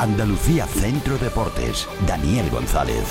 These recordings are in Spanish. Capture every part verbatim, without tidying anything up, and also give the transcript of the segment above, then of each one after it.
Andalucía Centro Deportes, Daniel González.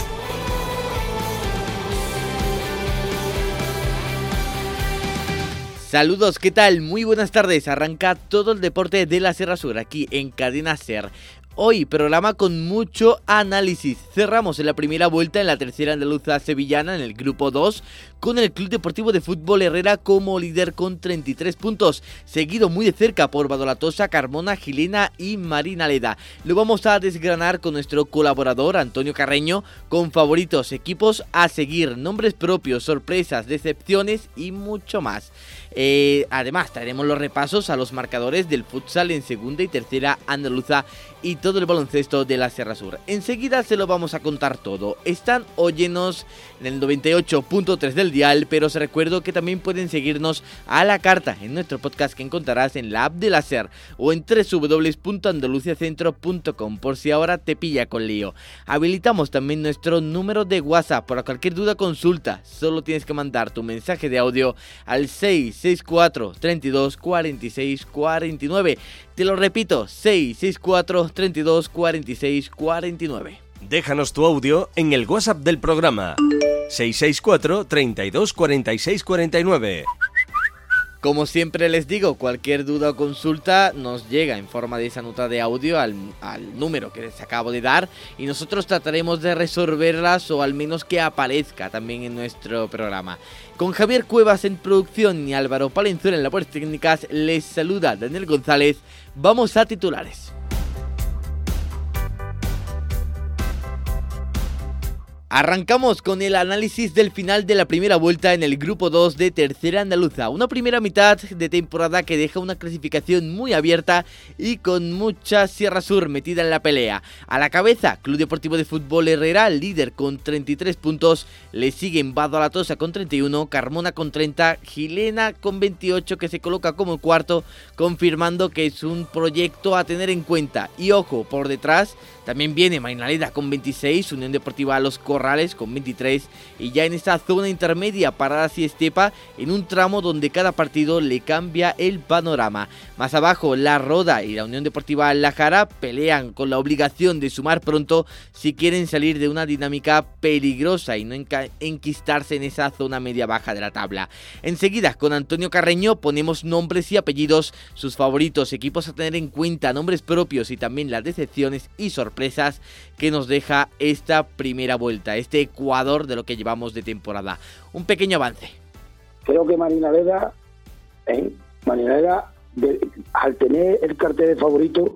Saludos, ¿qué tal? Muy buenas tardes. Arranca todo el deporte de la Sierra Sur aquí en Cadena Ser. Hoy programa con mucho análisis. Cerramos en la primera vuelta en la tercera andaluza sevillana en el grupo dos con el Club Deportivo de Fútbol Herrera como líder con treinta y tres puntos, seguido muy de cerca por Badalatosa, Carmona, Gilena y Marinaleda. Lo vamos a desgranar con nuestro colaborador Antonio Carreño con favoritos, equipos a seguir, nombres propios, sorpresas, decepciones y mucho más. Eh, además traeremos los repasos a los marcadores del futsal en segunda y tercera andaluza y todo el baloncesto de la Sierra Sur. Enseguida se lo vamos a contar todo. Están óyenos en el noventa y ocho punto tres del dial, pero os recuerdo que también pueden seguirnos a la carta en nuestro podcast que encontrarás en la app de la Ser o en doble u doble u doble u punto andaluciacentro punto com por si ahora te pilla con lío. Habilitamos también nuestro número de WhatsApp para cualquier duda o consulta. Solo tienes que mandar tu mensaje de audio al seis seis cuatro, treinta y dos, cuarenta y seis, cuarenta y nueve. Te lo repito, seis seis cuatro, treinta y dos, cuarenta y seis, cuarenta y nueve. Déjanos tu audio en el WhatsApp del programa seis seis cuatro, treinta y dos, cuarenta y seis, cuarenta y nueve. Como siempre les digo, cualquier duda o consulta nos llega en forma de esa nota de audio al, al número que les acabo de dar y nosotros trataremos de resolverlas o al menos que aparezca también en nuestro programa. Con Javier Cuevas en producción y Álvaro Palenzuela en labores técnicas, les saluda Daniel González. Vamos a titulares. Arrancamos con el análisis del final de la primera vuelta en el grupo dos de tercera andaluza. Una primera mitad de temporada que deja una clasificación muy abierta y con mucha Sierra Sur metida en la pelea. A la cabeza, Club Deportivo de Fútbol Herrera, líder con treinta y tres puntos. Le siguen Badalatosa con treinta y uno, Carmona con treinta, Gilena con veintiocho que se coloca como cuarto, confirmando que es un proyecto a tener en cuenta. Y ojo, por detrás también viene Marinaleda con veintiséis, Unión Deportiva Los Corrales con veintitrés y ya en esta zona intermedia Paradas y Estepa en un tramo donde cada partido le cambia el panorama. Más abajo La Roda y la Unión Deportiva La Jara pelean con la obligación de sumar pronto si quieren salir de una dinámica peligrosa y no enca- enquistarse en esa zona media baja de la tabla. Enseguida con Antonio Carreño ponemos nombres y apellidos, sus favoritos, equipos a tener en cuenta, nombres propios y también las decepciones y sorpresas que nos deja esta primera vuelta, este Ecuador de lo que llevamos de temporada. Un pequeño avance. Creo que Marinaleda, ¿eh? Marinaleda, de, al tener el cartel de favorito,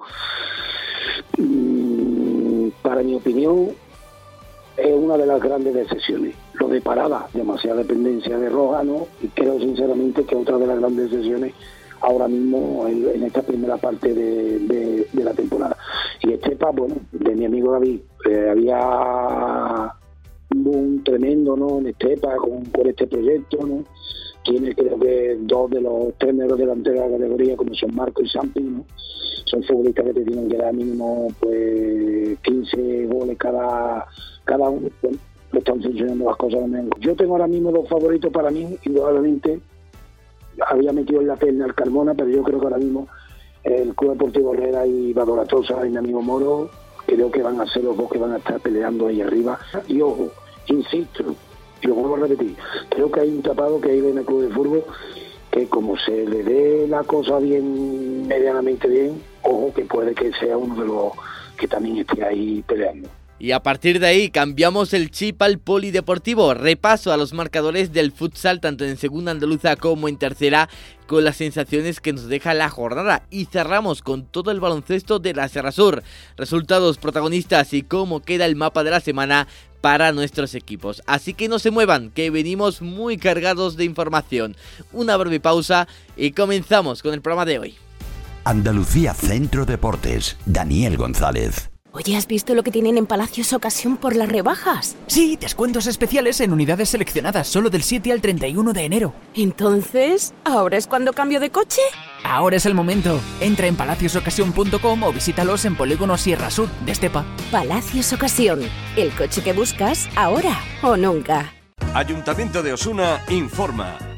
mmm, para mi opinión, es una de las grandes decepciones. Lo de Parada, demasiada dependencia de Rojano, y creo sinceramente que otra de las grandes decepciones ahora mismo en, en esta primera parte de, de, de la temporada. Y Estepa, bueno, de mi amigo David, eh, había un boom tremendo, ¿no?, en Estepa con, con este proyecto, ¿no? Tiene creo que dos de los tres mejores delanteros de la categoría, como son Marco y Sampi, ¿no? Son futbolistas que te tienen que dar mínimo pues quince goles cada, cada uno. Bueno, están funcionando las cosas. Yo tengo ahora mismo dos favoritos para mí, indudablemente. Había metido en la perna al Carmona, pero yo creo que ahora mismo el Club Deportivo Herrera y Badalatosa y mi amigo Moro creo que van a ser los dos que van a estar peleando ahí arriba. Y ojo, insisto, y lo vuelvo a repetir, creo que hay un tapado que hay en el Club de Fútbol que como se le dé la cosa bien, medianamente bien, ojo que puede que sea uno de los que también esté ahí peleando. Y a partir de ahí cambiamos el chip al polideportivo. Repaso a los marcadores del futsal tanto en segunda andaluza como en tercera con las sensaciones que nos deja la jornada. Y cerramos con todo el baloncesto de la Sierra Sur. Resultados, protagonistas y cómo queda el mapa de la semana para nuestros equipos. Así que no se muevan, que venimos muy cargados de información. Una breve pausa y comenzamos con el programa de hoy. Andalucía Centro Deportes, Daniel González. Oye, ¿has visto lo que tienen en Palacios Ocasión por las rebajas? Sí, descuentos especiales en unidades seleccionadas solo del siete al treinta y uno de enero. Entonces, ¿ahora es cuando cambio de coche? Ahora es el momento. Entra en palacios ocasión punto com o visítalos en Polígono Sierra Sur de Estepa. Palacios Ocasión, el coche que buscas ahora o nunca. Ayuntamiento de Osuna informa.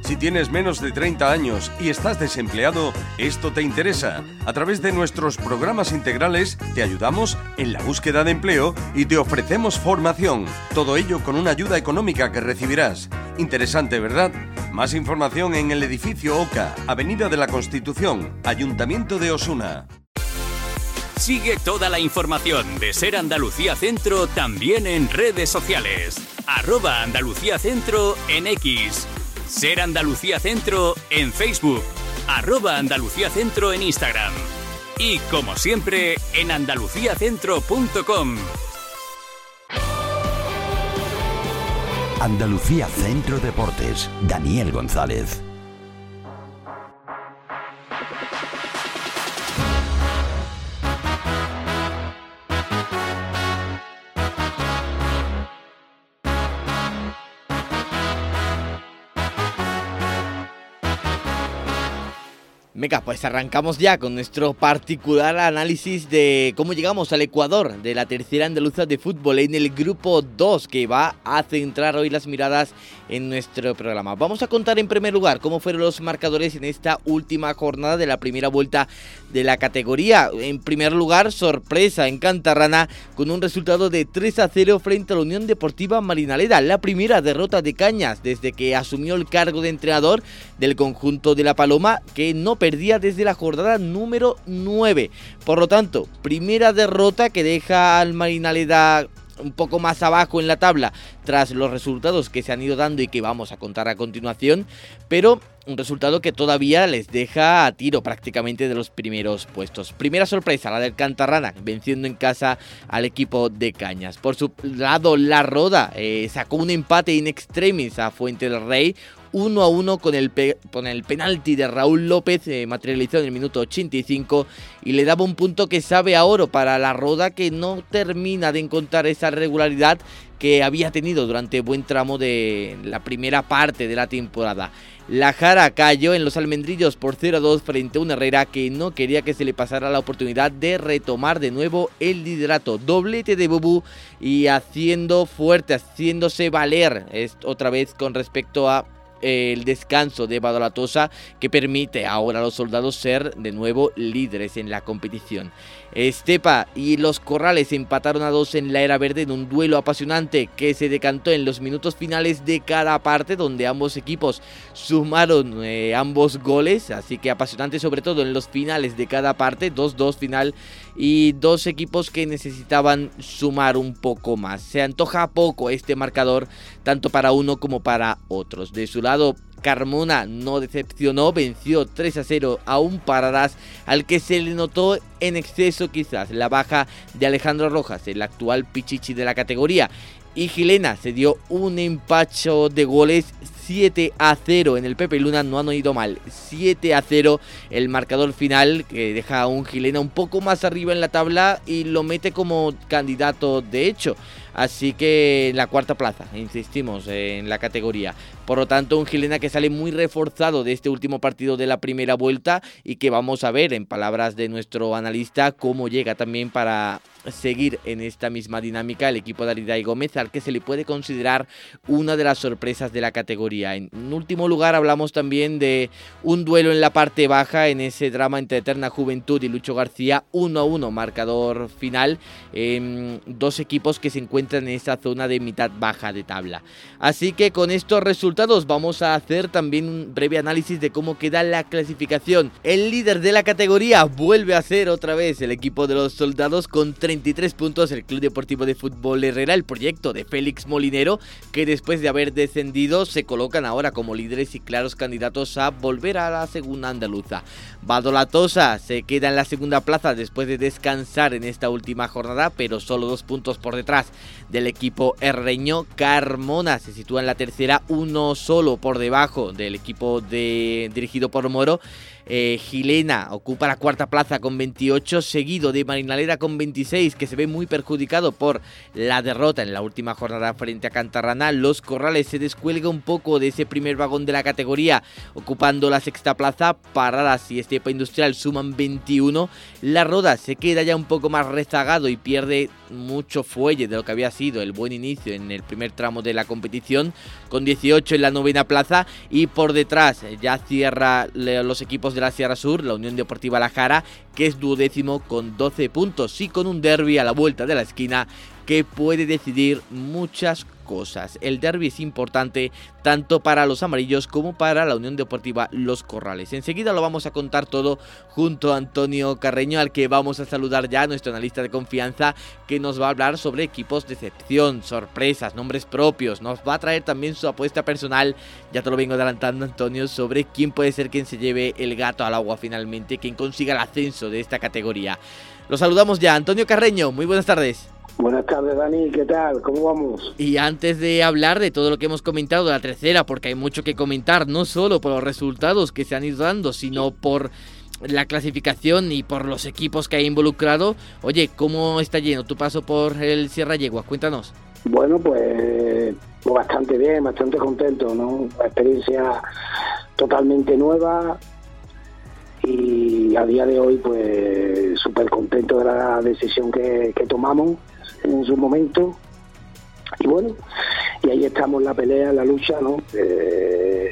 Si tienes menos de treinta años y estás desempleado, esto te interesa. A través de nuestros programas integrales te ayudamos en la búsqueda de empleo y te ofrecemos formación. Todo ello con una ayuda económica que recibirás. Interesante, ¿verdad? Más información en el edificio Oca, Avenida de la Constitución, Ayuntamiento de Osuna. Sigue toda la información de Ser Andalucía Centro también en redes sociales. Arroba Andalucía Centro en X. Ser Andalucía Centro en Facebook. Arroba Andalucía Centro en Instagram. Y como siempre, en andalucía centro punto com. Andalucía Centro Deportes, Daniel González. Venga, pues arrancamos ya con nuestro particular análisis de cómo llegamos al Ecuador de la tercera andaluza de fútbol en el grupo dos, que va a centrar hoy las miradas en nuestro programa. Vamos a contar en primer lugar cómo fueron los marcadores en esta última jornada de la primera vuelta de la categoría. En primer lugar, sorpresa en Cantarrana con un resultado de tres a cero frente a la Unión Deportiva Marinaleda, la primera derrota de Cañas desde que asumió el cargo de entrenador del conjunto de La Paloma, que no perdía desde la jornada número nueve. Por lo tanto, primera derrota que deja al Marinaleda un poco más abajo en la tabla tras los resultados que se han ido dando y que vamos a contar a continuación, pero un resultado que todavía les deja a tiro prácticamente de los primeros puestos. Primera sorpresa, la del Cantarrana, venciendo en casa al equipo de Cañas. Por su lado, La Roda eh, sacó un empate in extremis a Fuente del Rey, uno a uno con el, pe- con el penalti de Raúl López, eh, materializado en el minuto ochenta y cinco, y le daba un punto que sabe a oro para La Roda, que no termina de encontrar esa regularidad que había tenido durante buen tramo de la primera parte de la temporada. La Jara cayó en los Almendrillos por cero a dos frente a un Herrera que no quería que se le pasara la oportunidad de retomar de nuevo el liderato. Doblete de Bubú y haciendo fuerte, haciéndose valer es, otra vez con respecto a el descanso de Badalatosa, que permite ahora a los soldados ser de nuevo líderes en la competición. Estepa y los Corrales empataron a dos en la Era Verde en un duelo apasionante que se decantó en los minutos finales de cada parte, donde ambos equipos sumaron eh, ambos goles, así que apasionante sobre todo en los finales de cada parte, dos dos final, y dos equipos que necesitaban sumar un poco más. Se antoja poco este marcador tanto para uno como para otros. De su lado, Carmona no decepcionó, venció tres a cero a un Paradas al que se le notó en exceso quizás la baja de Alejandro Rojas, el actual pichichi de la categoría. Y Gilena se dio un empacho de goles, siete a cero en el Pepe Luna, no han oído mal, siete a cero el marcador final, que deja a un Gilena un poco más arriba en la tabla y lo mete como candidato de hecho. Así que en la cuarta plaza, insistimos, en la categoría. Por lo tanto, un Gilena que sale muy reforzado de este último partido de la primera vuelta y que vamos a ver, en palabras de nuestro analista, cómo llega también para seguir en esta misma dinámica el equipo de Ariday Gómez, al que se le puede considerar una de las sorpresas de la categoría. En último lugar, hablamos también de un duelo en la parte baja, en ese drama entre Eterna Juventud y Lucho García, uno a uno, marcador final, eh, dos equipos que se encuentran en esa zona de mitad baja de tabla. Así que con estos resultados vamos a hacer también un breve análisis de cómo queda la clasificación. El líder de la categoría vuelve a ser otra vez el equipo de los Soldados con treinta y tres puntos, el Club Deportivo de Fútbol Herrera, el proyecto de Félix Molinero, que después de haber descendido se colocan ahora como líderes y claros candidatos a volver a la segunda andaluza. Badalatosa se queda en la segunda plaza después de descansar en esta última jornada, pero solo dos puntos por detrás del equipo herreño. Carmona se sitúa en la tercera, uno solo por debajo del equipo de, dirigido por Moro. Eh, Gilena ocupa la cuarta plaza con veintiocho, seguido de Marinaleda con veintiséis, que se ve muy perjudicado por la derrota en la última jornada frente a Cantarrana. Los Corrales se descuelga un poco de ese primer vagón de la categoría, ocupando la sexta plaza. Paradas y Estepa Industrial suman veintiuno. La Roda se queda ya un poco más rezagado y pierde mucho fuelle de lo que había había sido el buen inicio en el primer tramo de la competición, con dieciocho en la novena plaza, y por detrás ya cierra los equipos de la Sierra Sur, la Unión Deportiva La Jara, que es duodécimo con doce puntos, y con un derbi a la vuelta de la esquina que puede decidir muchas cosas. El derbi es importante tanto para los amarillos como para la Unión Deportiva Los Corrales. Enseguida lo vamos a contar todo junto a Antonio Carreño, al que vamos a saludar ya, nuestro analista de confianza, que nos va a hablar sobre equipos de excepción, sorpresas, nombres propios. Nos va a traer también su apuesta personal, ya te lo vengo adelantando, Antonio, sobre quién puede ser quien se lleve el gato al agua finalmente, quien consiga el ascenso de esta categoría. Lo saludamos ya. Antonio Carreño, muy buenas tardes. Buenas tardes, Dani, ¿qué tal? ¿Cómo vamos? Y antes de hablar de todo lo que hemos comentado de la tercera, porque hay mucho que comentar, no solo por los resultados que se han ido dando, sino por la clasificación y por los equipos que hay involucrado. Oye, ¿cómo está lleno tu paso por el Sierra Yegua? Cuéntanos. Bueno, pues, pues bastante bien, bastante contento, ¿no? Una experiencia totalmente nueva y a día de hoy, pues, súper contento de la decisión que, que tomamos en su momento. Y bueno, y ahí estamos en la pelea, en la lucha, ¿no? Eh,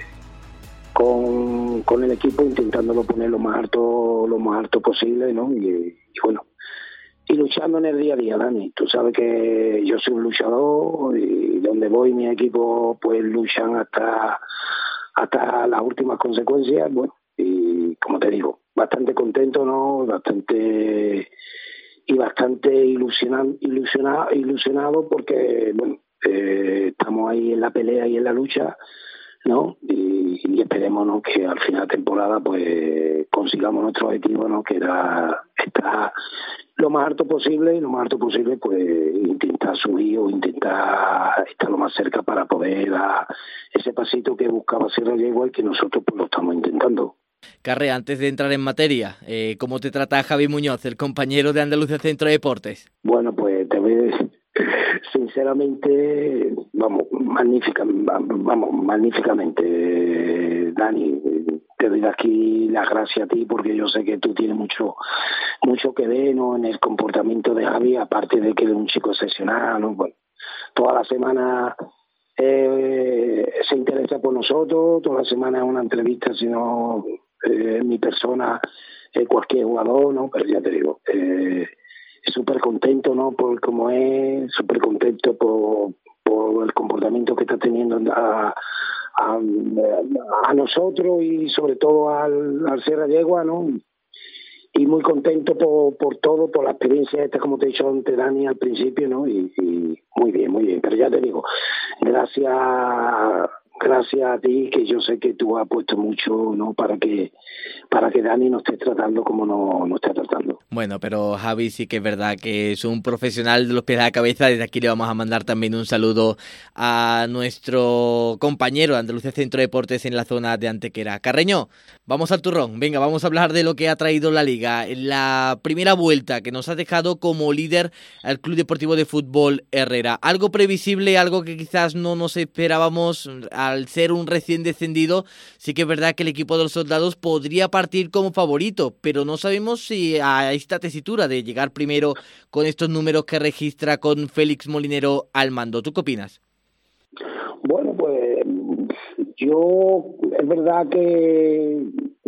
con, con el equipo intentándolo poner lo más alto, lo más alto posible, ¿no? Y, y bueno, y luchando en el día a día, Dani. Tú sabes que yo soy un luchador y donde voy mi equipo pues luchan hasta, hasta las últimas consecuencias. Bueno, y como te digo, bastante contento, ¿no? Bastante y bastante ilusionado, ilusionado, ilusionado porque, bueno, eh, estamos ahí en la pelea y en la lucha, ¿no? Y, y esperemos, ¿no?, que al final de temporada pues consigamos nuestro objetivo, ¿no?, que era estar lo más alto posible y lo más alto posible pues intentar subir o intentar estar lo más cerca para poder dar ese pasito que buscaba Sierra Yegua y que nosotros pues lo estamos intentando. Carre, antes de entrar en materia, eh, ¿cómo te trata Javi Muñoz, el compañero de Andalucía Centro de Deportes? Bueno, pues te voy a decir, sinceramente, vamos, magnífica, vamos, magníficamente, Dani. Te doy aquí las gracias a ti porque yo sé que tú tienes mucho mucho que ver, ¿no?, en el comportamiento de Javi, aparte de que es un chico excepcional, ¿no? Bueno, toda la semana eh, se interesa por nosotros, toda la semana es una entrevista, sino eh, mi persona, eh, cualquier jugador, ¿no? Pero ya te digo, eh, súper contento, ¿no?, por cómo es, súper contento por, por el comportamiento que está teniendo a, a, a nosotros y sobre todo al, al Sierra Yegua, ¿no? Y muy contento por, por todo, por la experiencia esta, como te he dicho antes, Dani, al principio, ¿no? Y, y muy bien, muy bien. Pero ya te digo, gracias gracias a ti, que yo sé que tú has puesto mucho, ¿no?, para que para que Dani nos esté tratando como nos no esté tratando. Bueno, pero Javi sí que es verdad que es un profesional de los pies a la cabeza. Desde aquí le vamos a mandar también un saludo a nuestro compañero de Andalucía Centro de Deportes en la zona de Antequera. Carreño, vamos al turrón. Venga, vamos a hablar de lo que ha traído la Liga. En la primera vuelta que nos ha dejado como líder al Club Deportivo de Fútbol Herrera. Algo previsible, algo que quizás no nos esperábamos. Al ser un recién descendido, sí que es verdad que el equipo de los Soldados podría partir como favorito, pero no sabemos si a esta tesitura de llegar primero con estos números que registra con Félix Molinero al mando. ¿Tú qué opinas? Bueno, pues yo, es verdad que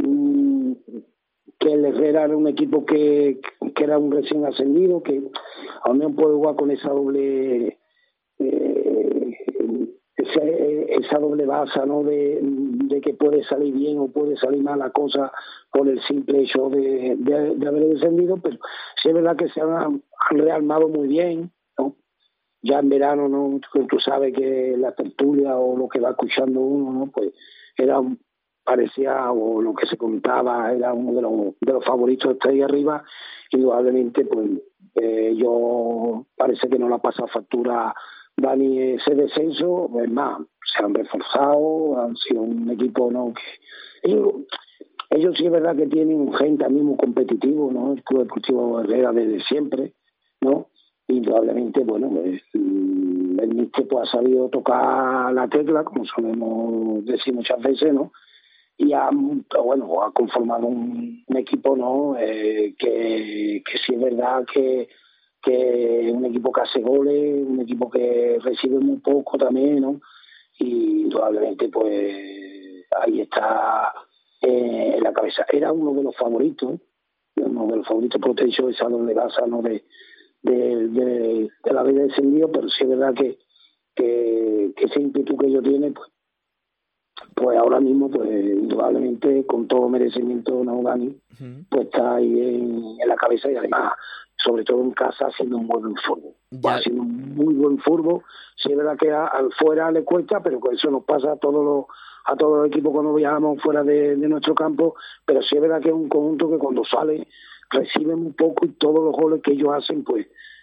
que el Herrera era un equipo que, que era un recién ascendido, que aún no puede jugar con esa doble eh, esa, esa doble base, ¿no?, de, de que puede salir bien o puede salir mal la cosa por el simple hecho de, de, de haber descendido, pero sí es verdad que se han, han rearmado muy bien, ¿no? Ya en verano, ¿no?, tú, tú sabes que la tertulia o lo que va escuchando uno, ¿no?, pues era parecía, o lo que se contaba, era uno de los, de los favoritos de estar ahí arriba. Indudablemente, pues eh, yo parece que no le ha pasado factura Dani ese descenso. Es más, se han reforzado, han sido un equipo, ¿no?, que ellos, ellos sí es verdad que tienen un gen también muy competitivo, ¿no?, el Club Deportivo Herrera desde siempre, ¿no? Indudablemente, bueno, pues, el míster pues ha sabido tocar la tecla, como solemos decir muchas veces, ¿no?, y ha, bueno, ha conformado un, un equipo, ¿no?, eh, que, que sí es verdad que que es un equipo que hace goles, un equipo que recibe muy poco también, ¿no? Y indudablemente pues ahí está eh, en la cabeza. Era uno de los favoritos, uno de los favoritos, por te he dicho, esa doble baza, ¿no? de, de, de, de la vida descendido, pero sí es verdad que, que, que ese ímpetu que ellos tienen, pues, pues ahora mismo, pues indudablemente, con todo merecimiento, ¿no, Dani? Uh-huh. Pues está ahí en, en la cabeza y además, sobre todo en casa, haciendo un buen fútbol. Va haciendo un muy buen fútbol. Sí es verdad que a, al fuera le cuesta, pero con eso nos pasa a todos los a todos los equipos cuando viajamos fuera de, de nuestro campo, pero sí es verdad que es un conjunto que cuando sale reciben un poco y todos los goles que ellos hacen, pues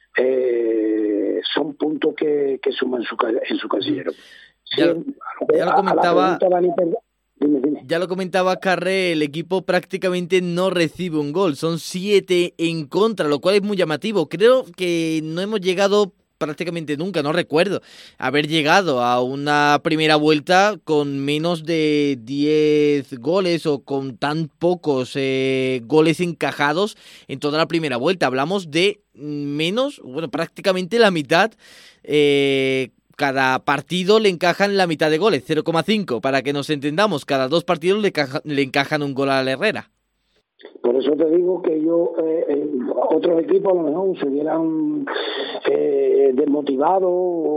eh, son puntos que, que suman en su, en su casillero. Ya, sí, ya lo comentaba, Dani, dime, dime. ya lo comentaba Carré, el equipo prácticamente no recibe un gol, son siete en contra, lo cual es muy llamativo. Creo que no hemos llegado prácticamente nunca, no recuerdo haber llegado a una primera vuelta con menos de diez goles o con tan pocos eh, goles encajados en toda la primera vuelta. Hablamos de menos, bueno, prácticamente la mitad. Eh, cada partido le encajan la mitad de goles, cero coma cinco, para que nos entendamos, cada dos partidos le, caja, le encajan un gol a la Herrera. Por eso te digo que yo, eh, eh, otros equipos a lo mejor se hubieran eh, desmotivado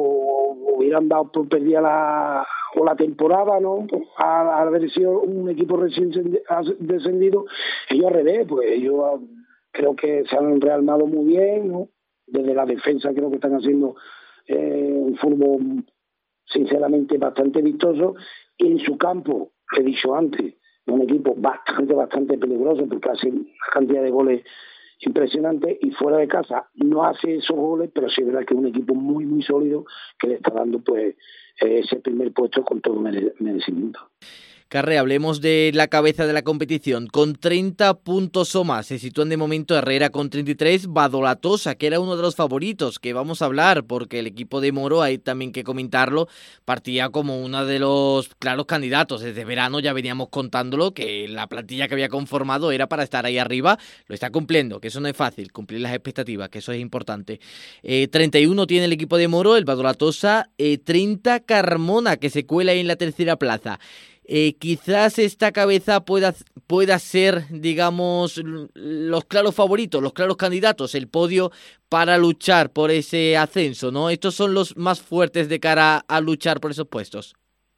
o hubieran dado por perdida la, o la temporada, ¿no? Al, al haber sido un equipo recién descendido, ellos al revés, pues ellos creo que se han rearmado muy bien, ¿no? Desde la defensa creo que están haciendo eh, un fútbol sinceramente bastante vistoso, y en su campo, que he dicho antes, un equipo bastante, bastante peligroso porque hace una cantidad de goles impresionante, y fuera de casa no hace esos goles, pero sí es verdad que es un equipo muy, muy sólido que le está dando pues ese primer puesto con todo merecimiento. Carré, hablemos de la cabeza de la competición. Con treinta puntos o más se sitúan de momento Herrera con treinta y tres, Badolatosa, que era uno de los favoritos, que vamos a hablar porque el equipo de Moro, hay también que comentarlo, partía como uno de los claros candidatos. Desde verano ya veníamos contándolo, que la plantilla que había conformado era para estar ahí arriba. Lo está cumpliendo, que eso no es fácil, cumplir las expectativas, que eso es importante. Eh, treinta y uno tiene el equipo de Moro, el Badolatosa, eh, treinta Carmona, que se cuela ahí en la tercera plaza. Eh, quizás esta cabeza pueda, pueda ser, digamos, los claros favoritos, los claros candidatos, el podio para luchar por ese ascenso, ¿no? Estos son los más fuertes de cara a luchar por esos puestos.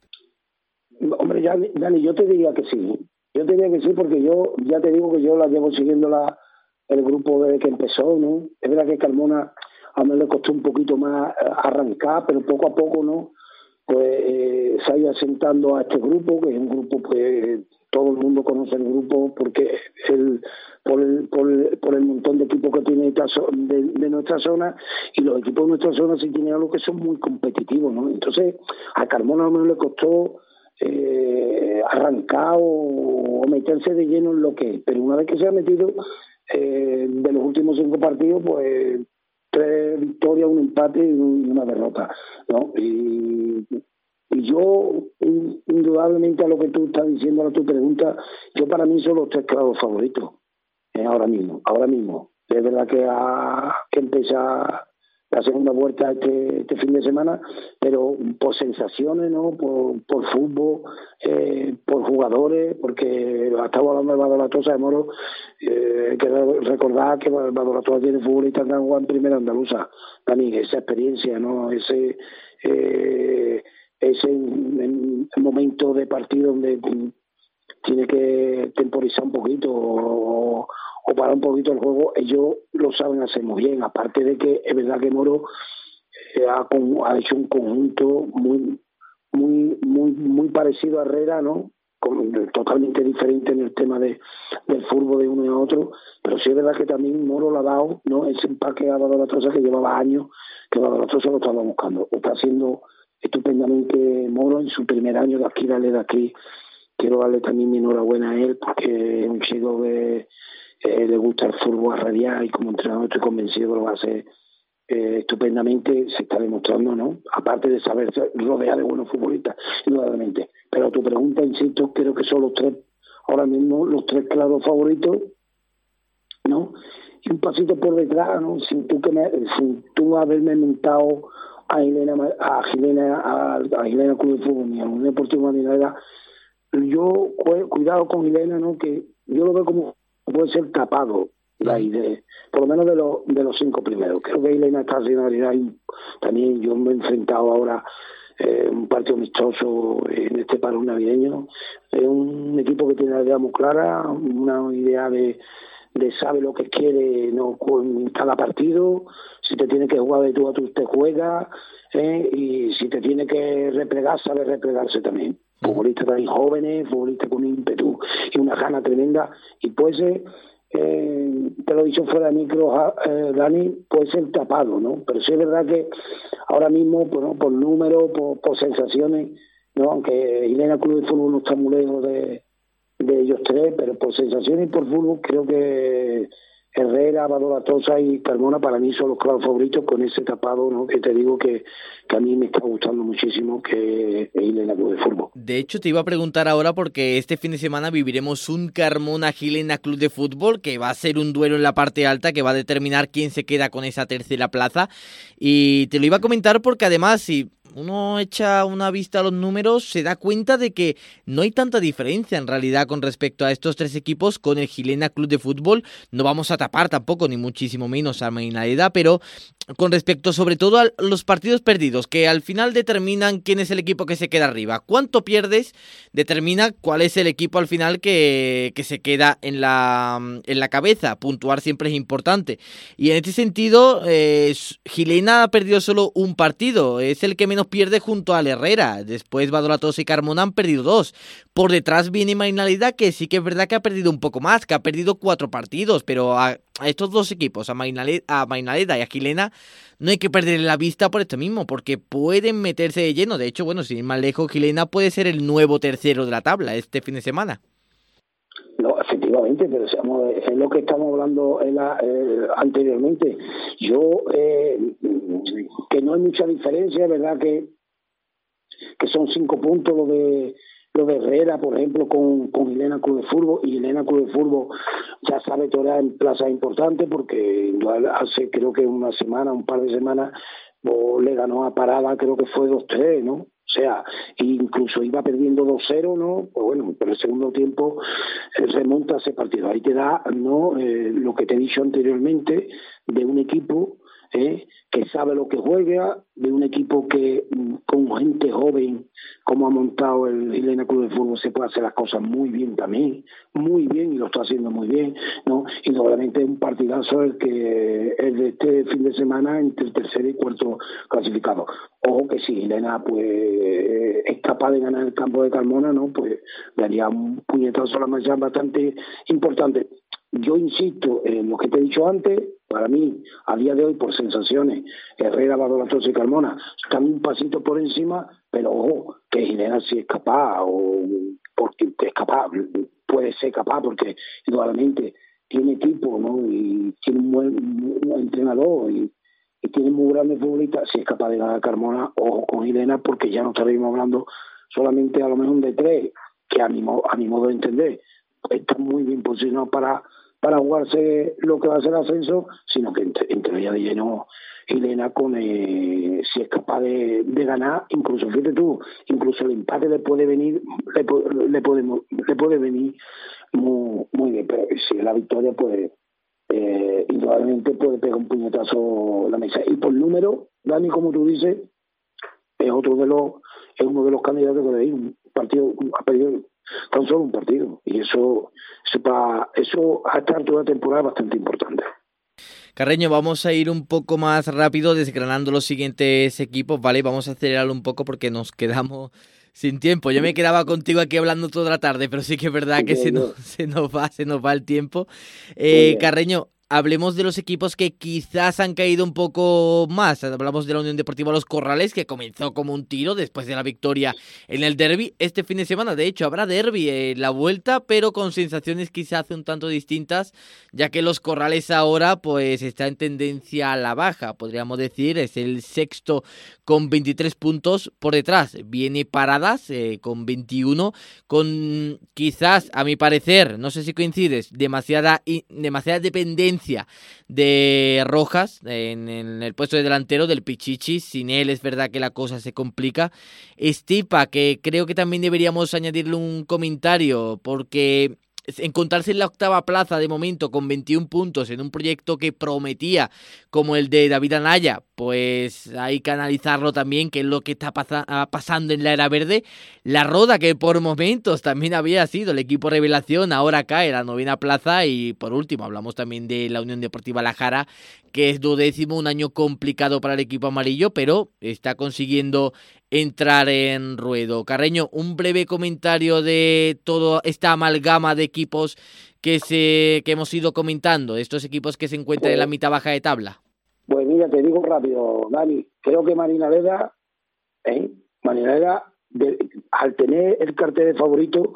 Hombre, ya, Dani, yo te diría que sí. Yo te diría que sí porque yo, ya te digo que yo la llevo siguiendo la, el grupo desde que empezó, ¿no? Es verdad que Carmona a mí le costó un poquito más arrancar, pero poco a poco, ¿no? Pues eh, se ha ido asentando a este grupo, que es un grupo, pues todo el mundo conoce el grupo porque el, por, el, por, el, por el montón de equipos que tiene esta, de, de nuestra zona, y los equipos de nuestra zona sí tienen algo que son muy competitivos, ¿no? Entonces a Carmona a lo menos le costó eh, arrancar o, o meterse de lleno en lo que es, pero una vez que se ha metido eh, de los últimos cinco partidos, pues tres victorias, un empate y una derrota, ¿no? Y, y yo, indudablemente a lo que tú estás diciendo, a tu pregunta, yo para mí son los tres claros favoritos, eh, ahora mismo, ahora mismo. Es verdad que, ha, que empieza la segunda vuelta este, este fin de semana, pero por sensaciones, ¿no? Por, por fútbol, eh, por jugadores, porque estamos hablando de Badolatosa de Moro, eh, que recordar que Badolatosa tiene futbolistas que han jugado en primera andaluza, también esa experiencia, ¿no? Ese eh, ese en, en momento de partido donde tiene que temporizar un poquito o, o parar un poquito el juego, ellos lo saben hacer muy bien, aparte de que es verdad que Moro eh, ha, ha hecho un conjunto muy muy muy muy parecido a Herrera, ¿no? Con, totalmente diferente en el tema de del fútbol de uno y otro, pero sí es verdad que también Moro le ha dado, ¿no? Ese empaque a Badolatosa que llevaba años, que Badolatosa lo estaba buscando, lo está haciendo estupendamente Moro en su primer año de aquí, dale de aquí. Quiero darle también mi enhorabuena a él porque es un chico que eh, le gusta el fútbol a radiar, y como entrenador estoy convencido que lo va a hacer eh, estupendamente, se está demostrando, ¿no? Aparte de saber rodear de buenos futbolistas, indudablemente. Pero a tu pregunta, insisto, creo que son los tres, ahora mismo, los tres claros favoritos, ¿no? y un pasito por detrás, ¿no? Sin tú, que me, sin tú haberme mentado a Gilena, a Gilena, a, a Gilena Club de Fútbol ni a un Deportivo Marinaleda, yo cuidado con Gilena, ¿no? Que yo lo veo como puede ser tapado la idea, por lo menos de los de los cinco primeros. Creo que Gilena está haciendo realidad y también yo me he enfrentado ahora eh, un partido amistoso en este paro navideño. Es un equipo que tiene la idea muy clara, una idea de de sabe lo que quiere, no con cada partido. Si te tiene que jugar de tú a tú, te juega, ¿eh? Y si te tiene que replegar, sabe replegarse también. Futbolistas también jóvenes, futbolistas con ímpetu y una gana tremenda. Y puede ser, eh, te lo he dicho fuera de micro, eh, Dani, puede ser tapado, ¿no? Pero sí es verdad que ahora mismo, pues, ¿no? por números, por, por sensaciones, ¿no? Aunque Gilena Club de Fútbol no está muy lejos de de ellos tres, pero por sensaciones y por fútbol creo que Herrera, Badolatosa y Carmona para mí son los claros favoritos con ese tapado, ¿no? Que te digo que, que a mí me está gustando muchísimo, que es Gilena Club de Fútbol. De hecho te iba a preguntar ahora porque este fin de semana viviremos un Carmona Gilena Club de Fútbol que va a ser un duelo en la parte alta que va a determinar quién se queda con esa tercera plaza, y te lo iba a comentar porque además si uno echa una vista a los números, se da cuenta de que no hay tanta diferencia en realidad con respecto a estos tres equipos. Con el Gilena Club de Fútbol no vamos a tapar tampoco, ni muchísimo menos a Marinaleda, pero con respecto sobre todo a los partidos perdidos, que al final determinan quién es el equipo que se queda arriba. Cuánto pierdes determina cuál es el equipo al final que, que se queda en la, en la cabeza. Puntuar siempre es importante. Y en este sentido, eh, Gilena ha perdido solo un partido, es el que menos pierde junto al Herrera. Después Badolatosa y Carmona han perdido dos. Por detrás viene Marinaleda, que sí que es verdad que ha perdido un poco más, que ha perdido cuatro partidos, pero a, a estos dos equipos, a Marinaleda, a Marinaleda y a Gilena, no hay que perder la vista por esto mismo, porque pueden meterse de lleno. De hecho, bueno, sin ir más lejos, Gilena puede ser el nuevo tercero de la tabla este fin de semana. No, efectivamente, pero seamos, es lo que estamos hablando en la, eh, anteriormente. Yo, eh, que no hay mucha diferencia, ¿verdad? Que, que son cinco puntos lo de lo de Herrera, por ejemplo, con, con Gilena Club de Fútbol, y Gilena Club de Fútbol ya sabe torear en plazas importantes, porque hace creo que una semana, un par de semanas, pues, le ganó a Parada, creo que fue dos tres, ¿no? O sea, incluso iba perdiendo dos cero, ¿no? Pues bueno, pero el segundo tiempo eh, remonta ese partido. Ahí te da, ¿no? Eh, lo que te he dicho anteriormente, de un equipo eh, que sabe lo que juega, de un equipo que con gente joven, como ha montado el Gilena Club de Fútbol, se puede hacer las cosas muy bien también, muy bien, y lo está haciendo muy bien, ¿no? Y obviamente un partidazo el que es de este fin de semana entre el tercero y cuarto clasificado. Ojo que si Gilena pues es capaz de ganar el campo de Carmona, ¿no? Pues daría un puñetazo a la mesa bastante importante. Yo insisto en lo que te he dicho antes, para mí, a día de hoy, por sensaciones, Herrera, Badolatosa y Carmona están un pasito por encima, pero ojo, que Gilena sí es capaz, o porque es capaz, puede ser capaz, porque indudablemente tiene equipo, ¿no? Y tiene un buen un entrenador, y, y tiene muy grandes futbolistas. Si es capaz de ganar a Carmona, ojo con Gilena, porque ya no estaríamos hablando solamente a lo mejor de tres, que a mi, a mi modo de entender, está muy bien posicionado para para jugarse lo que va a ser ascenso, sino que entraría de lleno Gilena con eh, si es capaz de, de ganar, incluso fíjate tú, incluso el empate le puede venir, le, le puede le puede venir muy, muy bien, pero si la victoria puede eh, indudablemente puede pegar un puñetazo a la mesa. Y por número, Dani, como tú dices, es otro de los, es uno de los candidatos que de un partido ha perdido tan solo un partido, y eso eso, para, eso a esta altura de temporada es bastante importante. Carreño, vamos a ir un poco más rápido desgranando los siguientes equipos, ¿vale? Vamos a acelerarlo un poco porque nos quedamos sin tiempo. Yo me quedaba contigo aquí hablando toda la tarde, pero sí que es verdad que se nos, se nos va, se nos va el tiempo. Eh, Carreño, hablemos de los equipos que quizás han caído un poco más. Hablamos de la Unión Deportiva Los Corrales, que comenzó como un tiro después de la victoria en el derbi este fin de semana. De hecho, habrá derbi en la vuelta, pero con sensaciones quizás un tanto distintas, ya que Los Corrales ahora pues está en tendencia a la baja, podríamos decir. Es el sexto con veintitrés puntos. Por detrás viene Paradas eh, con veintiuno, con quizás, a mi parecer, no sé si coincides, demasiada, demasiada dependencia ausencia de Rojas en, en el puesto de delantero del Pichichi. Sin él es verdad que la cosa se complica. Estipa, que creo que también deberíamos añadirle un comentario, porque encontrarse en la octava plaza de momento con veintiún puntos en un proyecto que prometía como el de David Anaya, pues hay que analizarlo también, qué es lo que está pasa- pasando en la era verde. La Roda, que por momentos también había sido el equipo revelación, ahora cae a la novena plaza. Y por último hablamos también de la Unión Deportiva La Jara, que es duodécimo, un año complicado para el equipo amarillo, pero está consiguiendo entrar en ruedo. Carreño, un breve comentario de toda esta amalgama de equipos que se que hemos ido comentando, estos equipos que se encuentran pues, en la mitad baja de tabla. Pues mira, te digo rápido, Dani, creo que Marinaleda, ¿eh? Marinaleda, de, al tener el cartel de favorito,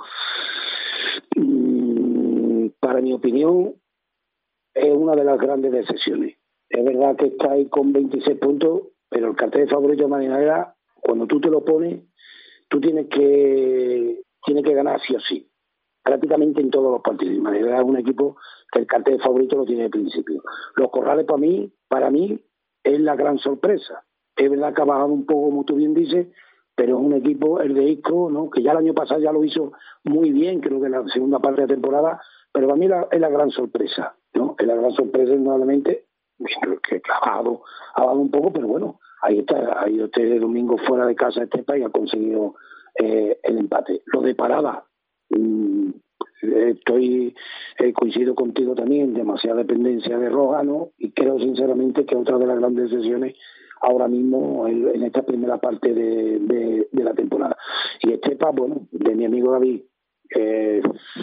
mmm, para mi opinión, es una de las grandes decepciones. Es verdad que está ahí con veintiséis puntos, pero el cartel de favorito de Marinaleda, cuando tú te lo pones, tú tienes que tienes que ganar sí o sí, prácticamente en todos los partidos. Marinaleda es un equipo que el cartel de favorito lo tiene de principio. Los Corrales para mí, para mí es la gran sorpresa. Es verdad que ha bajado un poco, como tú bien dices, pero es un equipo, el de Isco, ¿no?, que ya el año pasado ya lo hizo muy bien, creo que en la segunda parte de temporada, pero para mí la, es la gran sorpresa, ¿no? Es la gran sorpresa, indudablemente, que ha bajado, ha bajado un poco, pero bueno, ahí está, ha ido este domingo fuera de casa Estepa y ha conseguido eh, el empate. Lo de Parada, mmm, estoy eh, coincido contigo también, demasiada dependencia de Rojano, y creo sinceramente que otra de las grandes sesiones ahora mismo en, en esta primera parte de, de, de la temporada. Y Estepa, bueno, de mi amigo David, eh,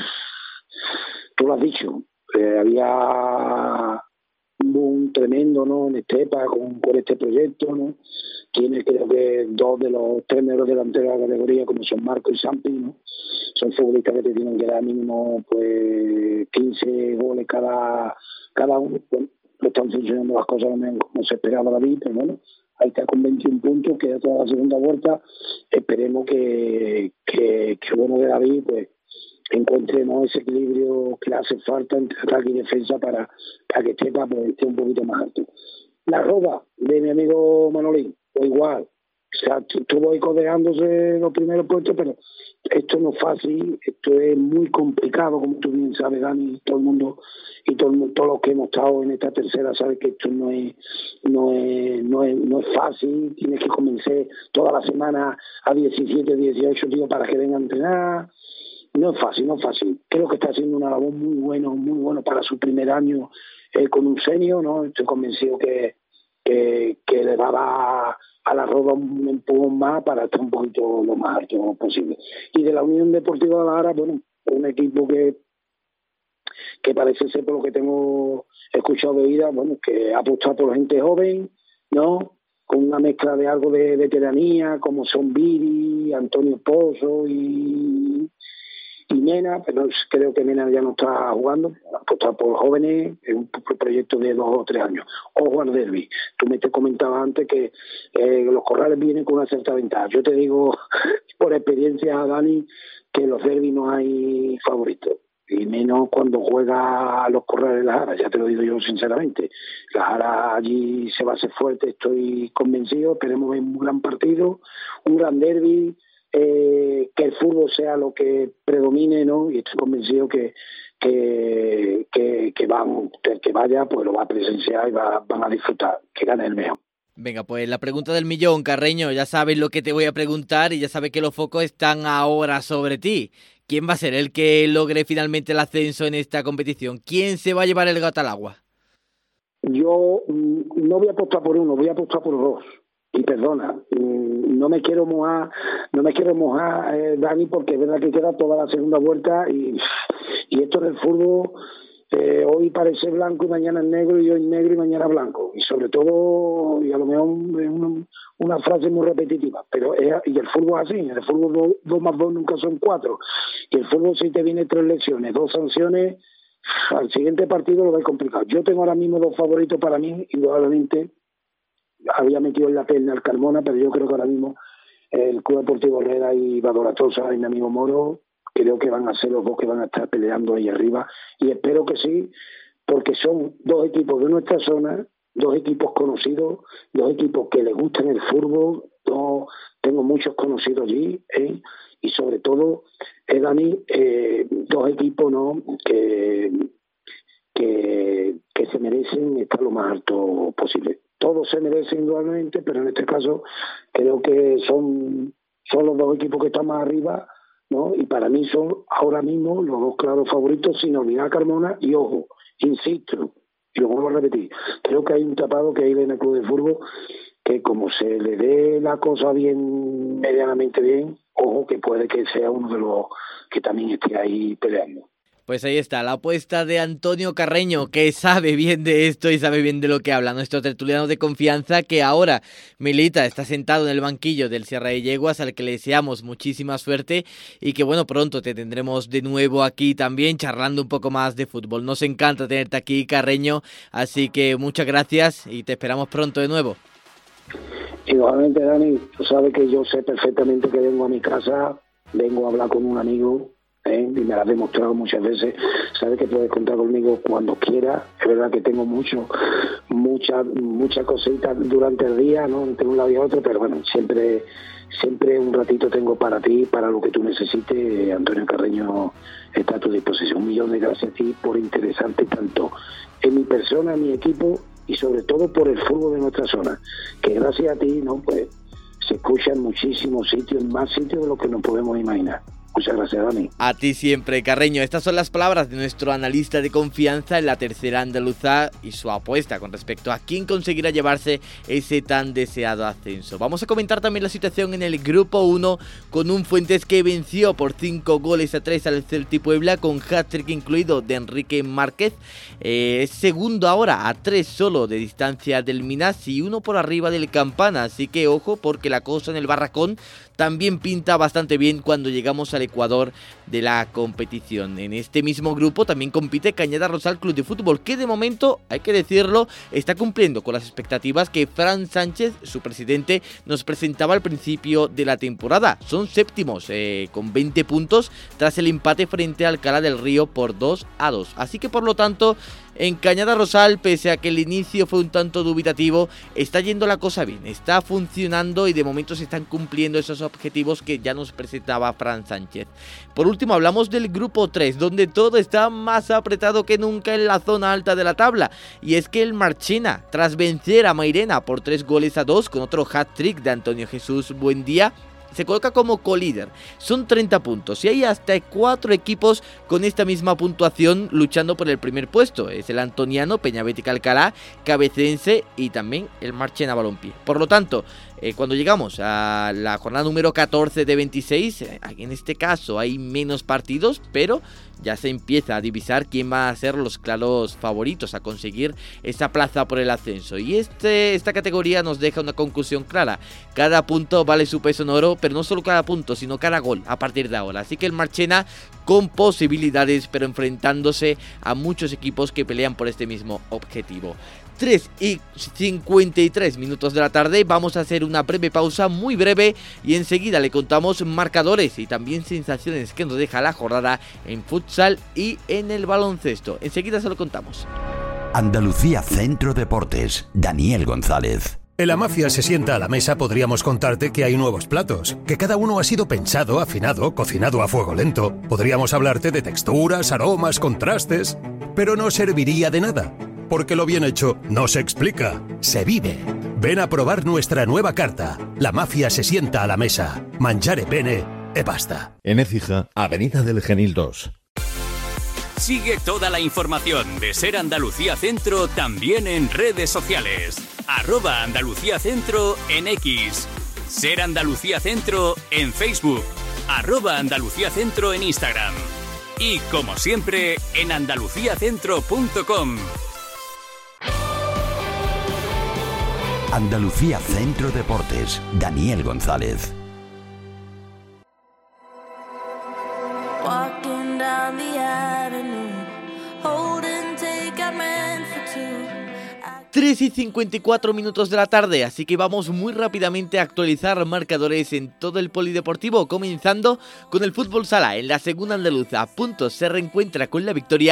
tú lo has dicho, eh, había un tremendo, ¿no?, en Estepa con, con este proyecto, ¿no? Tiene, creo que dos de los tres mejores delanteros de la categoría, como son Marco y Sampi, ¿no? Son futbolistas que te tienen que dar mínimo pues quince goles cada cada uno. Bueno, no están funcionando las cosas como se esperaba David, pero bueno, ahí está con veintiún puntos, queda toda la segunda vuelta. Esperemos que que, que bueno de David pues encuentre, ¿no?, ese equilibrio que le hace falta entre ataque y defensa para, para que esté, para pues, esté un poquito más alto. La Roda de mi amigo Manolín, o igual, o sea, estuvo ahí codeándose los primeros puestos, pero esto no es fácil, esto es muy complicado, como tú bien sabes, Dani, todo el mundo y todo el mundo, todos los que hemos estado en esta tercera saben que esto no es no es no es no es fácil. Tienes que convencer toda la semana a diecisiete, dieciocho tíos para que vengan a entrenar. No es fácil, no es fácil. Creo que está haciendo una labor muy buena, muy bueno para su primer año eh, con un senior, ¿no? Estoy convencido que, que, que le va a dar a la Roda un empujón más para estar un poquito lo más alto posible. Y de la Unión Deportiva de La Jara, bueno, un equipo que que parece ser, por lo que tengo escuchado de vida, bueno, que ha apostado por gente joven, ¿no?, con una mezcla de algo de veteranía, como son Viri, Antonio Pozo y y Mena, pero creo que Mena ya no está jugando, ha apostado por jóvenes, es un proyecto de dos o tres años. Ojo al derbi, tú me te comentabas antes que eh, los Corrales vienen con una cierta ventaja. Yo te digo por experiencia, Dani, que en los derbis no hay favoritos, y menos cuando juega a los Corrales de La Jara, ya te lo digo yo sinceramente. La Jara allí se va a hacer fuerte, estoy convencido, esperemos ver un gran partido, un gran derbi, eh, que el fútbol sea lo que predomine, ¿no? Y estoy convencido que que, que, que van, el que vaya pues lo va a presenciar y va, van a disfrutar, que gane el mejor. Venga, pues la pregunta del millón, Carreño, ya sabes lo que te voy a preguntar y ya sabes que los focos están ahora sobre ti. ¿Quién va a ser el que logre finalmente el ascenso en esta competición? ¿Quién se va a llevar el gato al agua? Yo mm, no voy a apostar por uno, voy a apostar por dos. Y perdona, mm, no me quiero mojar, no me quiero mojar, eh, Dani, porque es verdad que queda toda la segunda vuelta y, y esto del fútbol, eh, hoy parece blanco y mañana es negro, y hoy negro y mañana blanco. Y sobre todo, y a lo mejor es una, una frase muy repetitiva, pero es, y el fútbol es así, en el fútbol dos, dos más dos nunca son cuatro. Y el fútbol, si te viene tres lecciones, dos sanciones, al siguiente partido lo va a complicado. Yo tengo ahora mismo dos favoritos para mí, indudablemente. Había metido en la perna al Carmona, pero yo creo que ahora mismo el Club Deportivo Herrera y Badoratosa y mi amigo Moro, creo que van a ser los dos que van a estar peleando ahí arriba, y espero que sí, porque son dos equipos de nuestra zona, dos equipos conocidos, dos equipos que les gustan el fútbol. Yo tengo muchos conocidos allí, ¿eh? Y sobre todo, eh, Dani, eh, dos equipos, ¿no?, que, que, que se merecen estar lo más alto posible. Todos se merecen indudablemente, pero en este caso creo que son, son los dos equipos que están más arriba, ¿no? Y para mí son ahora mismo los dos claros favoritos, sin olvidar a Carmona. Y ojo, insisto, y lo vuelvo a repetir, creo que hay un tapado que hay en el club de fútbol que, como se le dé la cosa bien, medianamente bien, ojo que puede que sea uno de los que también esté ahí peleando. Pues ahí está, la apuesta de Antonio Carreño, que sabe bien de esto y sabe bien de lo que habla. Nuestro tertuliano de confianza, que ahora milita, está sentado en el banquillo del Sierra de Yeguas, al que le deseamos muchísima suerte y que, bueno, pronto te tendremos de nuevo aquí también charlando un poco más de fútbol. Nos encanta tenerte aquí, Carreño, así que muchas gracias y te esperamos pronto de nuevo. Igualmente, Dani, tú sabes que yo sé perfectamente que vengo a mi casa, vengo a hablar con un amigo, ¿eh? Y me lo has demostrado muchas veces. Sabes que puedes contar conmigo cuando quieras. Es verdad que tengo mucho, muchas muchas cositas durante el día, ¿no?, entre un lado y otro, pero bueno, siempre siempre un ratito tengo para ti, para lo que tú necesites. Antonio Carreño está a tu disposición. Un millón de gracias a ti por interesarte tanto en mi persona, en mi equipo y sobre todo por el fútbol de nuestra zona, que gracias a ti, ¿no?, pues se escucha en muchísimos sitios, más sitios de lo que nos podemos imaginar. Muchas gracias, Dani. A ti siempre, Carreño. Estas son las palabras de nuestro analista de confianza en la tercera andaluza y su apuesta con respecto a quién conseguirá llevarse ese tan deseado ascenso. Vamos a comentar también la situación en el grupo uno con un Fuentes que venció por cinco goles a tres al Celta Puebla, con hat-trick incluido de Enrique Márquez. Eh, es segundo ahora a tres solo de distancia del Minas y uno por arriba del Campana. Así que ojo, porque la cosa en el Barracón también pinta bastante bien cuando llegamos al Ecuador de la competición. En este mismo grupo también compite Cañada Rosal Club de Fútbol, que de momento, hay que decirlo, está cumpliendo con las expectativas que Fran Sánchez, su presidente, nos presentaba al principio de la temporada. Son séptimos eh, con veinte puntos tras el empate frente a Alcalá del Río por dos a dos. Así que, por lo tanto, en Cañada Rosal, pese a que el inicio fue un tanto dubitativo, está yendo la cosa bien, está funcionando y de momento se están cumpliendo esos objetivos que ya nos presentaba Fran Sánchez. Por último, hablamos del grupo tres, donde todo está más apretado que nunca en la zona alta de la tabla, y es que el Marchena, tras vencer a Mairena por tres goles a dos con otro hat-trick de Antonio Jesús Buendía, se coloca como colíder. Son treinta puntos y hay hasta cuatro equipos con esta misma puntuación luchando por el primer puesto. Es el Antoniano, Peñabética Alcalá, Cabecense y también el Marchena Balompié. Por lo tanto, eh, cuando llegamos a la jornada número catorce de veintiséis, eh, en este caso hay menos partidos, pero ya se empieza a divisar quién va a ser los claros favoritos a conseguir esa plaza por el ascenso. Y este, esta categoría nos deja una conclusión clara. Cada punto vale su peso en oro, pero no solo cada punto, sino cada gol a partir de ahora. Así que el Marchena con posibilidades, pero enfrentándose a muchos equipos que pelean por este mismo objetivo. tres y cincuenta y tres minutos de la tarde, vamos a hacer una breve pausa, muy breve, y enseguida le contamos marcadores y también sensaciones que nos deja la jornada en futsal y en el baloncesto. Enseguida se lo contamos. Andalucía Centro Deportes, Daniel González. En La Mafia se sienta a la mesa podríamos contarte que hay nuevos platos, que cada uno ha sido pensado, afinado, cocinado a fuego lento. Podríamos hablarte de texturas, aromas, contrastes, pero no serviría de nada, porque lo bien hecho no se explica, se vive. Ven a probar nuestra nueva carta. La Mafia se sienta a la mesa. Mangiare bene e basta. En Écija, Avenida del Genil dos. Sigue toda la información de Ser Andalucía Centro también en redes sociales. Arroba Andalucía Centro en X. Ser Andalucía Centro en Facebook. Arroba Andalucía Centro en Instagram. Y como siempre, en andalucía centro punto com. Andalucía Centro Deportes, Daniel González. Walking down the avenue, holding take I meant for two. tres y cincuenta y cuatro minutos de la tarde, así que vamos muy rápidamente a actualizar marcadores en todo el polideportivo, comenzando con el fútbol sala. En la segunda andaluza, Puntos se reencuentra con la victoria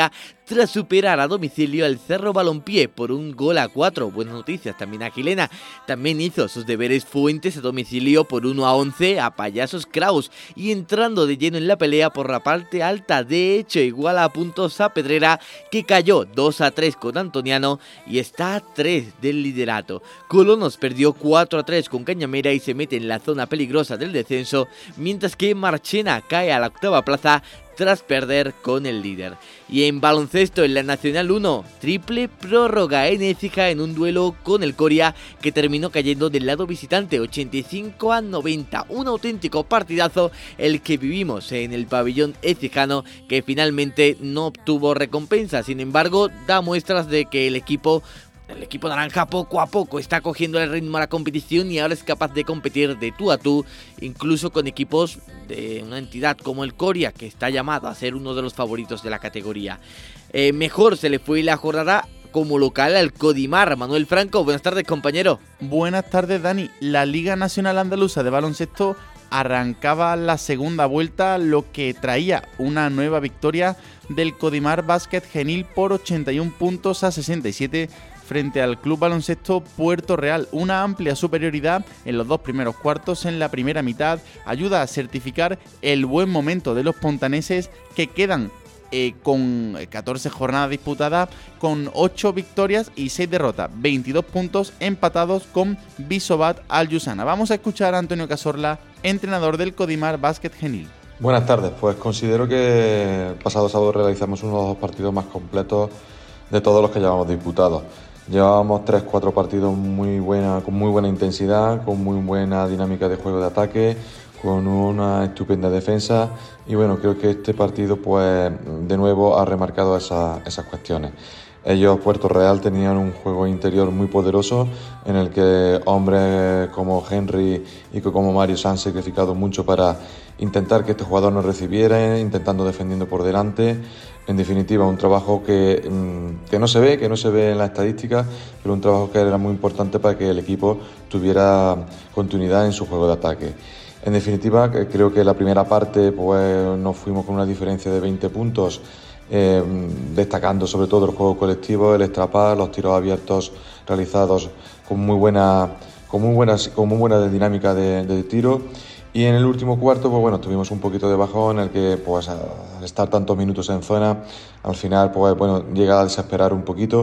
tras superar a domicilio al Cerro Balompié por un gol a cuatro. Buenas noticias también a Gilena. También hizo sus deberes Fuentes a domicilio por uno a once a Payasos Kraus y entrando de lleno en la pelea por la parte alta. De hecho, igual a puntos a Pedrera, que cayó dos a tres con Antoniano y está a tres del liderato. Colonos perdió cuatro a tres con Cañamera y se mete en la zona peligrosa del descenso, mientras que Marchena cae a la octava plaza tras perder con el líder. Y en baloncesto, en la Nacional uno, triple prórroga en Écija en un duelo con el Coria que terminó cayendo del lado visitante ochenta y cinco a noventa. Un auténtico partidazo el que vivimos en el pabellón écijano, que finalmente no obtuvo recompensa. Sin embargo, da muestras de que el equipo El equipo naranja poco a poco está cogiendo el ritmo a la competición y ahora es capaz de competir de tú a tú, incluso con equipos de una entidad como el Coria, que está llamado a ser uno de los favoritos de la categoría. Eh, mejor se le fue la jornada como local al Codimar. Manuel Franco, buenas tardes, compañero. Buenas tardes, Dani. La Liga Nacional Andaluza de Baloncesto arrancaba la segunda vuelta, lo que traía una nueva victoria del Codimar Básquet Genil por ochenta y un puntos a sesenta y siete frente al Club Baloncesto Puerto Real. Una amplia superioridad en los dos primeros cuartos en la primera mitad ayuda a certificar el buen momento de los pontaneses, que quedan eh, con catorce jornadas disputadas, con ocho victorias y seis derrotas, veintidós puntos, empatados con Bisobat Al-Yusana. Vamos a escuchar a Antonio Cazorla, entrenador del Codimar Básquet Genil. Buenas tardes, pues considero que el pasado sábado realizamos uno de los partidos más completos de todos los que llevamos disputados. Llevábamos tres cuatro partidos muy buena, con muy buena intensidad, con muy buena dinámica de juego de ataque, con una estupenda defensa y bueno, creo que este partido pues de nuevo ha remarcado esa, esas cuestiones. Ellos, Puerto Real, tenían un juego interior muy poderoso en el que hombres como Henry y como Mario se han sacrificado mucho para intentar que este jugador no recibiera, intentando defendiendo por delante. En definitiva, un trabajo que, que no se ve, que no se ve en la estadística, pero un trabajo que era muy importante para que el equipo tuviera continuidad en su juego de ataque. En definitiva, creo que la primera parte pues, nos fuimos con una diferencia de veinte puntos, eh, destacando sobre todo el juego colectivo, el extrapar, los tiros abiertos realizados con muy buena, con muy buena, con muy buena dinámica de, de tiro. Y en el último cuarto, pues bueno, tuvimos un poquito de bajón en el que, pues al estar tantos minutos en zona, al final, pues bueno, llega a desesperar un poquito,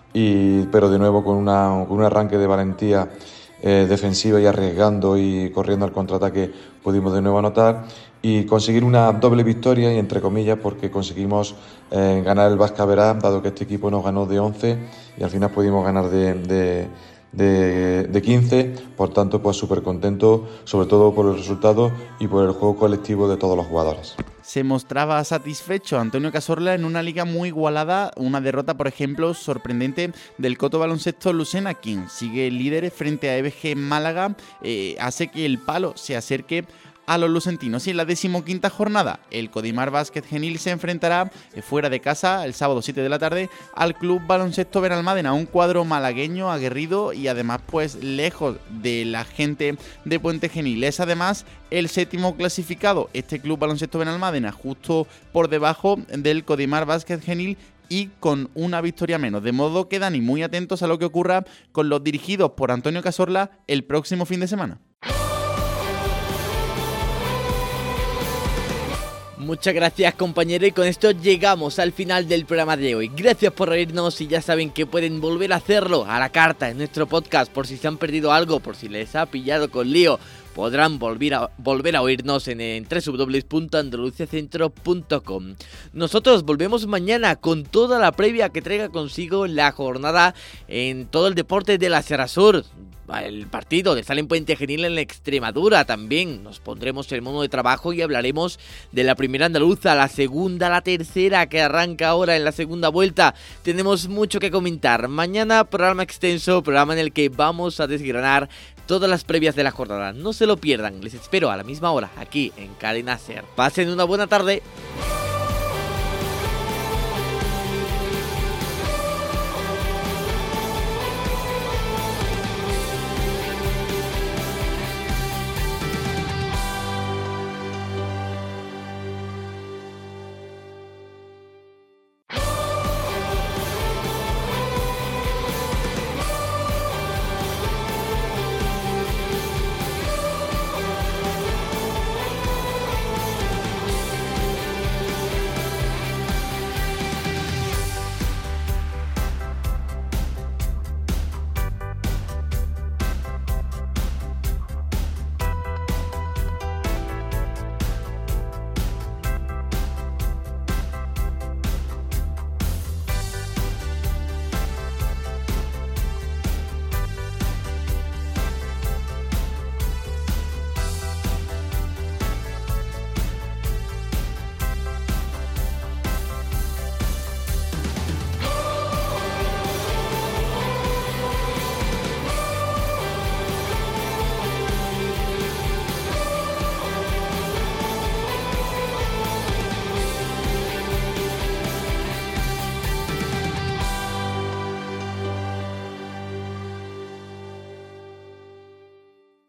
y, pero de nuevo con, una, con un arranque de valentía eh, defensiva y arriesgando y corriendo al contraataque, pudimos de nuevo anotar y conseguir una doble victoria, y entre comillas, porque conseguimos eh, ganar el Vasca Verá, dado que este equipo nos ganó de once y al final pudimos ganar de... de De, de quince, por tanto pues súper contento, sobre todo por el resultado y por el juego colectivo de todos los jugadores. Se mostraba satisfecho Antonio Cazorla en una liga muy igualada. Una derrota, por ejemplo, sorprendente del Coto Baloncesto Lucena, quien sigue líder frente a E B G Málaga, eh, hace que el palo se acerque a los lucentinos. Y en la decimoquinta jornada, el Codimar Básquet Genil se enfrentará fuera de casa el sábado siete de la tarde al Club Baloncesto Benalmádena, un cuadro malagueño aguerrido y además pues lejos de la gente de Puente Genil. Es además el séptimo clasificado este Club Baloncesto Benalmádena, justo por debajo del Codimar Básquet Genil y con una victoria menos. De modo que, Dani, muy atentos a lo que ocurra con los dirigidos por Antonio Cazorla el próximo fin de semana. Muchas gracias, compañero, y con esto llegamos al final del programa de hoy. Gracias por oírnos y ya saben que pueden volver a hacerlo a la carta en nuestro podcast por si se han perdido algo, por si les ha pillado con lío. Podrán volver a, volver a oírnos en, en doble u doble u doble u punto andalucía centro punto com. Nosotros volvemos mañana con toda la previa que traiga consigo la jornada en todo el deporte de la Sierra Sur. El partido de Salen Puente Genil en la Extremadura también. Nos pondremos el mono de trabajo y hablaremos de la primera andaluza, la segunda, la tercera que arranca ahora en la segunda vuelta. Tenemos mucho que comentar. Mañana programa extenso, programa en el que vamos a desgranar todas las previas de la jornada. No se lo pierdan, les espero a la misma hora aquí en Cadena Ser. Pasen una buena tarde.